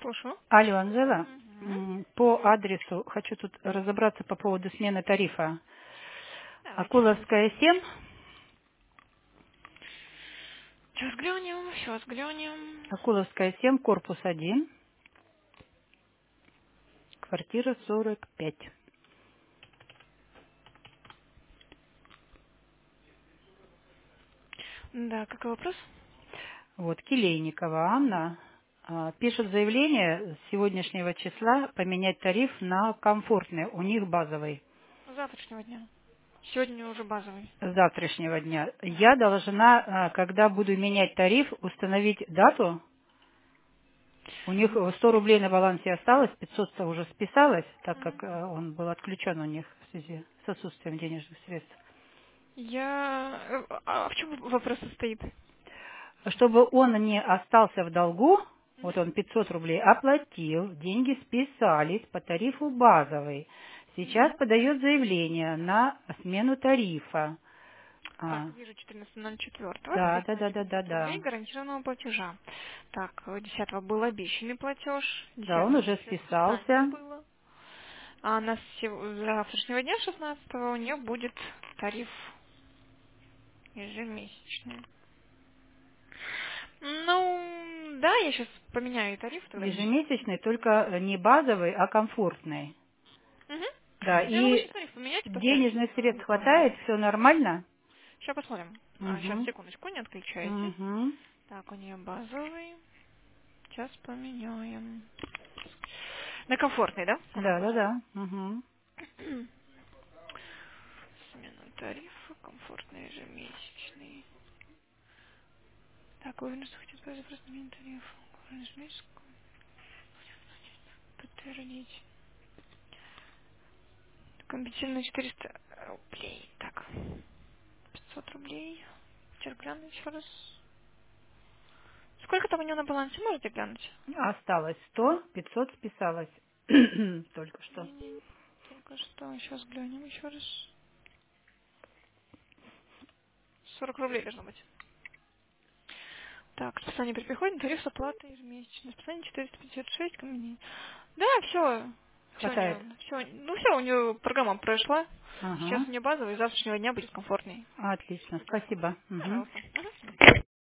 Слушаю. Алло, Анжела, Мгм. по адресу хочу тут разобраться по поводу смены тарифа. Давайте. Акуловская 7, Сейчас глянем. Акуловская 7, корпус 1, квартира 45. Да, какой вопрос? Вот, Келейникова Анна пишет заявление с сегодняшнего числа поменять тариф на комфортный, у них базовый, С завтрашнего дня. Сегодня уже базовый. с завтрашнего дня. Я должна, когда буду менять тариф, установить дату. У них 100 рублей на балансе осталось, 500 уже списалось, так как Мгм. он был отключен у них в связи с отсутствием денежных средств. А в чем вопрос состоит? Чтобы он не остался в долгу, Мгм. вот он 500 рублей оплатил, деньги списались по тарифу базовый. Сейчас Мгм. подает заявление на смену тарифа. Так, А, вижу 14.04. да, да, да, Списались да, да, 500 рублей да. гарантированного платежа. Так, 10 был обещанный платеж, Да, он 10 уже сейчас списание списался. было. А на завтрашнего дня, 16 у нее будет тариф ежемесячный. Ну, да, я сейчас поменяю тариф тогда. Ежемесячный, только не базовый, а комфортный. Угу. Да, Я могу и сейчас тариф поменять и поставить денежных средств буквально. хватает, все нормально? Сейчас посмотрим. Сейчас, Угу. секундочку, не отключайте. Угу. Так, у нее базовый. Сейчас поменяем. На комфортный, да? У нас Да, да, будет. да. Угу. Смена тарифа, комфортный ежемесячный. Так, уверен, что хотите сказать просто смену тарифа. Комфортный ежемесячный. Подтвердить. Компенсировано 400 рублей. Так, 500 рублей. Сейчас гляну еще раз. Сколько там у него на балансе, можете глянуть? Осталось 100, 500 списалось. Только что. Не-не, только что. Сейчас глянем еще раз. 40 рублей должно быть. Так, списание при приходе, тариф с оплатой ежемесячно. Списание 456 камней. Да, все. Все у Хватает. нее. Все, ну все, у нее программа прошла. Сейчас Ага. у нее базовый, с завтрашнего дня будет комфортней. Отлично. Спасибо. Мгм. Пожалуйста. Мгм.